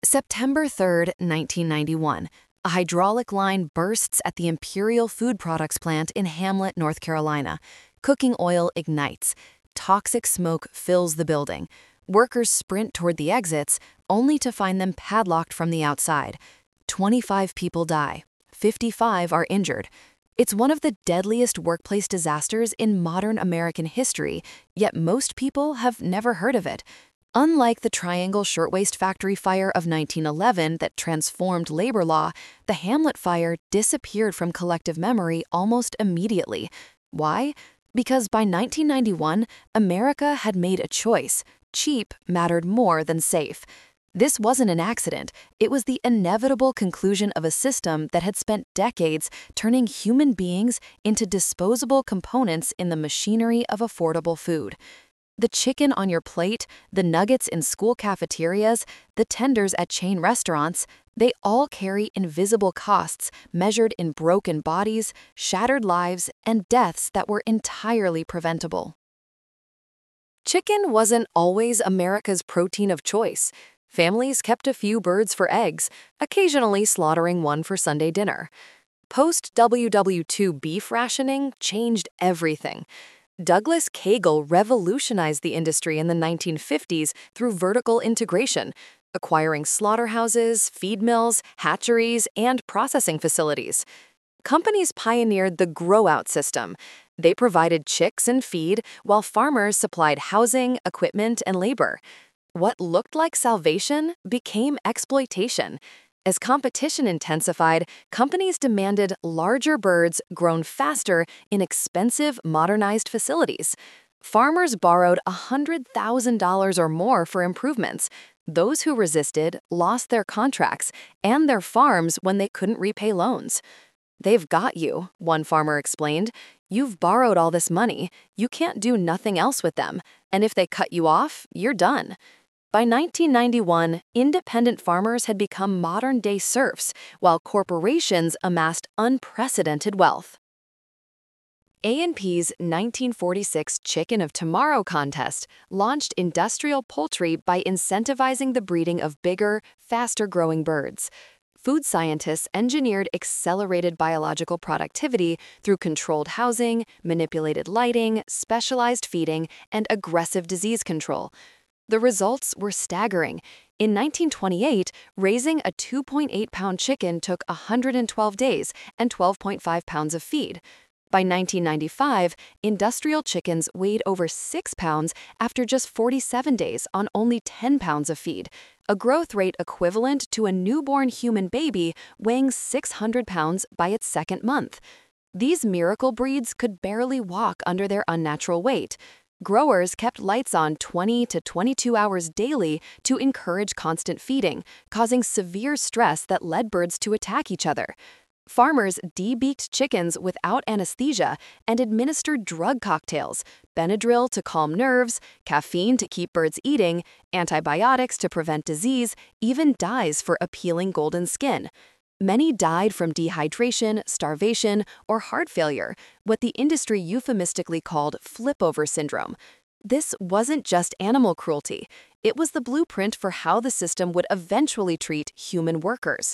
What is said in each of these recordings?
September 3, 1991, a hydraulic line bursts at the Imperial Food Products plant in Hamlet, North Carolina. Cooking oil ignites. Toxic smoke fills the building. Workers sprint toward the exits, only to find them padlocked from the outside. 25 people die. 55 are injured. It's one of the deadliest workplace disasters in modern American history, yet most people have never heard of it. Unlike the Triangle Shirtwaist Factory fire of 1911 that transformed labor law, the Hamlet fire disappeared from collective memory almost immediately. Why? Because by 1991, America had made a choice. Cheap mattered more than safe. This wasn't an accident. It was the inevitable conclusion of a system that had spent decades turning human beings into disposable components in the machinery of affordable food. The chicken on your plate, the nuggets in school cafeterias, the tenders at chain restaurants, they all carry invisible costs measured in broken bodies, shattered lives, and deaths that were entirely preventable. Chicken wasn't always America's protein of choice. Families kept a few birds for eggs, occasionally slaughtering one for Sunday dinner. Post-WW II beef rationing changed everything. Douglas Cagle revolutionized the industry in the 1950s through vertical integration, acquiring slaughterhouses, feed mills, hatcheries, and processing facilities. Companies pioneered the grow-out system. They provided chicks and feed, while farmers supplied housing, equipment, and labor. What looked like salvation became exploitation. As competition intensified, companies demanded larger birds grown faster in expensive, modernized facilities. Farmers borrowed $100,000 or more for improvements. Those who resisted lost their contracts and their farms when they couldn't repay loans. "They've got you," one farmer explained. "You've borrowed all this money. You can't do nothing else with them. And if they cut you off, you're done." By 1991, independent farmers had become modern-day serfs, while corporations amassed unprecedented wealth. A&P's 1946 Chicken of Tomorrow contest launched industrial poultry by incentivizing the breeding of bigger, faster-growing birds. Food scientists engineered accelerated biological productivity through controlled housing, manipulated lighting, specialized feeding, and aggressive disease control. The results were staggering. In 1928, raising a 2.8-pound chicken took 112 days and 12.5 pounds of feed. By 1995, industrial chickens weighed over 6 pounds after just 47 days on only 10 pounds of feed, a growth rate equivalent to a newborn human baby weighing 600 pounds by its second month. These miracle breeds could barely walk under their unnatural weight. Growers kept lights on 20 to 22 hours daily to encourage constant feeding, causing severe stress that led birds to attack each other. Farmers debeaked chickens without anesthesia and administered drug cocktails, Benadryl to calm nerves, caffeine to keep birds eating, antibiotics to prevent disease, even dyes for appealing golden skin. Many died from dehydration, starvation, or heart failure, what the industry euphemistically called flip-over syndrome. This wasn't just animal cruelty. It was the blueprint for how the system would eventually treat human workers.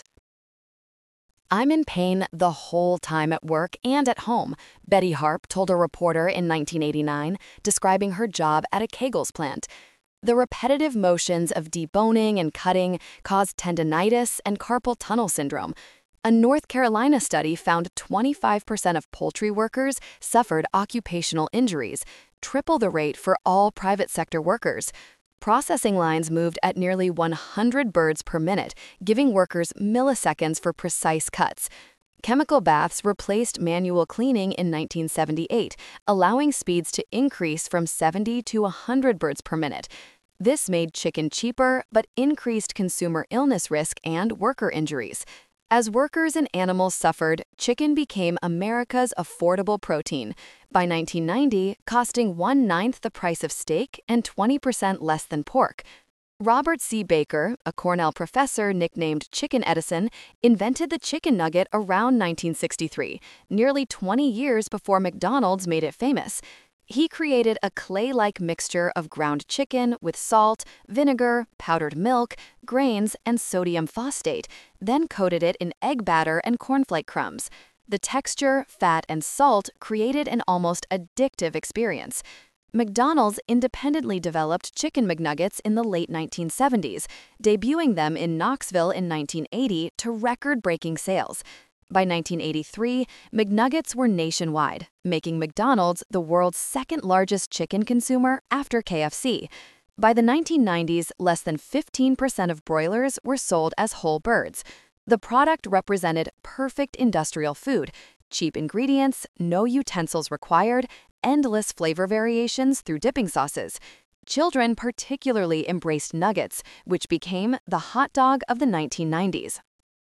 "I'm in pain the whole time at work and at home," Betty Harp told a reporter in 1989, describing her job at a Kegels plant. "The repetitive motions of deboning and cutting caused tendinitis and carpal tunnel syndrome." A North Carolina study found 25% of poultry workers suffered occupational injuries, triple the rate for all private sector workers. Processing lines moved at nearly 100 birds per minute, giving workers milliseconds for precise cuts. Chemical baths replaced manual cleaning in 1978, allowing speeds to increase from 70 to 100 birds per minute. This made chicken cheaper, but increased consumer illness risk and worker injuries. As workers and animals suffered, chicken became America's affordable protein. By 1990, costing 1/9 the price of steak and 20% less than pork. Robert C. Baker, a Cornell professor nicknamed Chicken Edison, invented the chicken nugget around 1963, nearly 20 years before McDonald's made it famous. He created a clay-like mixture of ground chicken with salt, vinegar, powdered milk, grains, and sodium phosphate, then coated it in egg batter and cornflake crumbs. The texture, fat, and salt created an almost addictive experience. McDonald's independently developed Chicken McNuggets in the late 1970s, debuting them in Knoxville in 1980 to record-breaking sales. By 1983, McNuggets were nationwide, making McDonald's the world's second-largest chicken consumer after KFC. By the 1990s, less than 15% of broilers were sold as whole birds. The product represented perfect industrial food: cheap ingredients, no utensils required, endless flavor variations through dipping sauces. Children particularly embraced nuggets, which became the hot dog of the 1990s.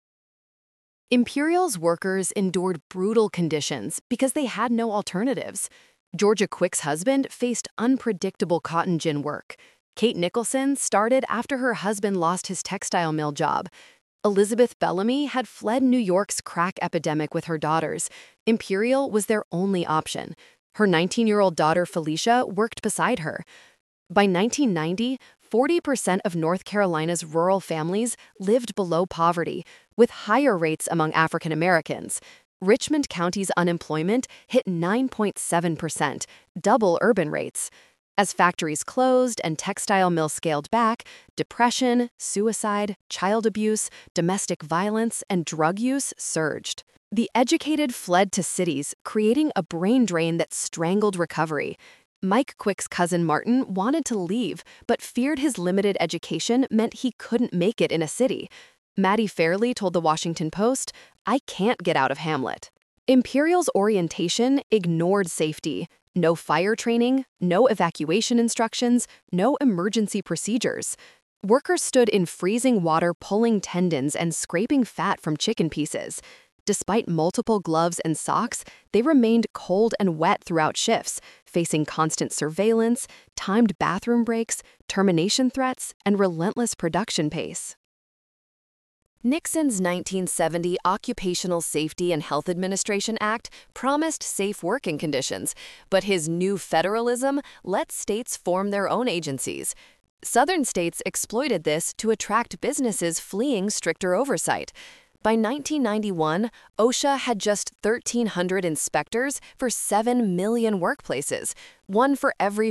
Imperial's workers endured brutal conditions because they had no alternatives. Georgia Quick's husband faced unpredictable cotton gin work. Kate Nicholson started after her husband lost his textile mill job. Elizabeth Bellamy had fled New York's crack epidemic with her daughters. Imperial was their only option. Her 19-year-old daughter Felicia worked beside her. By 1990, 40% of North Carolina's rural families lived below poverty, with higher rates among African Americans. Richmond County's unemployment hit 9.7%, double urban rates. As factories closed and textile mills scaled back, depression, suicide, child abuse, domestic violence, and drug use surged. The educated fled to cities, creating a brain drain that strangled recovery. Mike Quick's cousin Martin wanted to leave, but feared his limited education meant he couldn't make it in a city. Maddie Fairley told the Washington Post, "I can't get out of Hamlet." Imperial's orientation ignored safety. No fire training, no evacuation instructions, no emergency procedures. Workers stood in freezing water pulling tendons and scraping fat from chicken pieces. Despite multiple gloves and socks, they remained cold and wet throughout shifts, facing constant surveillance, timed bathroom breaks, termination threats, and relentless production pace. Nixon's 1970 Occupational Safety and Health Administration Act promised safe working conditions, but his new federalism let states form their own agencies. Southern states exploited this to attract businesses fleeing stricter oversight. By 1991, OSHA had just 1,300 inspectors for 7 million workplaces, one for every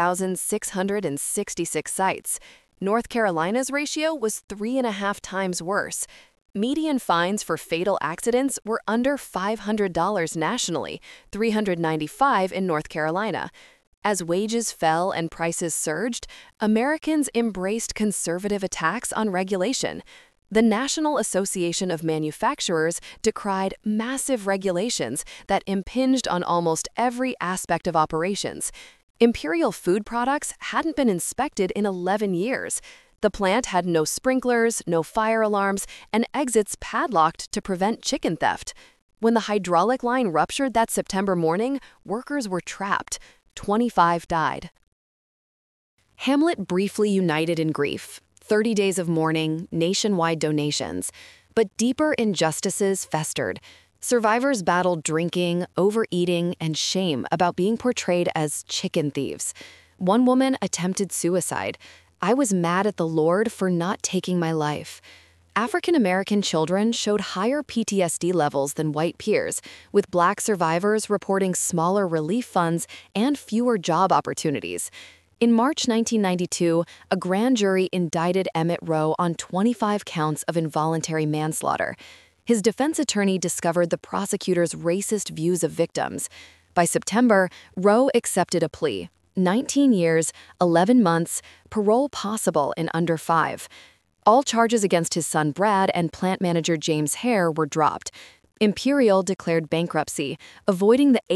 4,666 sites. North Carolina's ratio was 3.5 times worse. Median fines for fatal accidents were under $500 nationally, $395 in North Carolina. As wages fell and prices surged, Americans embraced conservative attacks on regulation. The National Association of Manufacturers decried massive regulations that impinged on almost every aspect of operations. Imperial Food Products hadn't been inspected in 11 years. The plant had no sprinklers, no fire alarms, and exits padlocked to prevent chicken theft. When the hydraulic line ruptured that September morning, workers were trapped. 25 died. Hamlet briefly united in grief. 30 days of mourning, nationwide donations. But deeper injustices festered. Survivors battled drinking, overeating, and shame about being portrayed as chicken thieves. One woman attempted suicide. "I was mad at the Lord for not taking my life." African American children showed higher PTSD levels than white peers, with Black survivors reporting smaller relief funds and fewer job opportunities. In March 1992, a grand jury indicted Emmett Rowe on 25 counts of involuntary manslaughter. His defense attorney discovered the prosecutor's racist views of victims. By September, Rowe accepted a plea: 19 years, 11 months, parole possible in under 5. All charges against his son Brad and plant manager James Hare were dropped. Imperial declared bankruptcy, avoiding the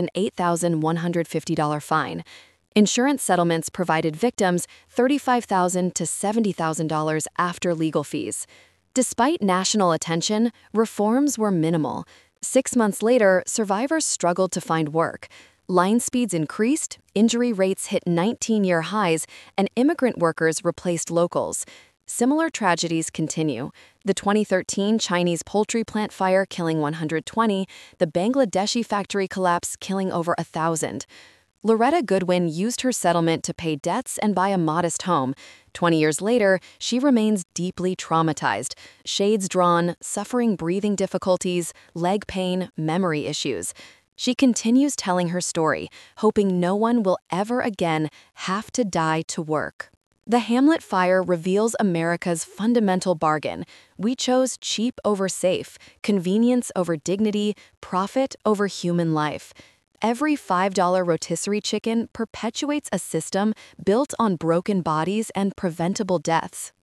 $808,150 fine. Insurance settlements provided victims $35,000 to $70,000 after legal fees. Despite national attention, reforms were minimal. 6 months later, survivors struggled to find work. Line speeds increased, injury rates hit 19-year highs, and immigrant workers replaced locals. Similar tragedies continue. The 2013 Chinese poultry plant fire killing 120, the Bangladeshi factory collapse killing over 1,000. Loretta Goodwin used her settlement to pay debts and buy a modest home. 20 years later, she remains deeply traumatized, shades drawn, suffering breathing difficulties, leg pain, memory issues. She continues telling her story, hoping no one will ever again have to die to work. The Hamlet fire reveals America's fundamental bargain. We chose cheap over safe, convenience over dignity, profit over human life. Every $5 rotisserie chicken perpetuates a system built on broken bodies and preventable deaths.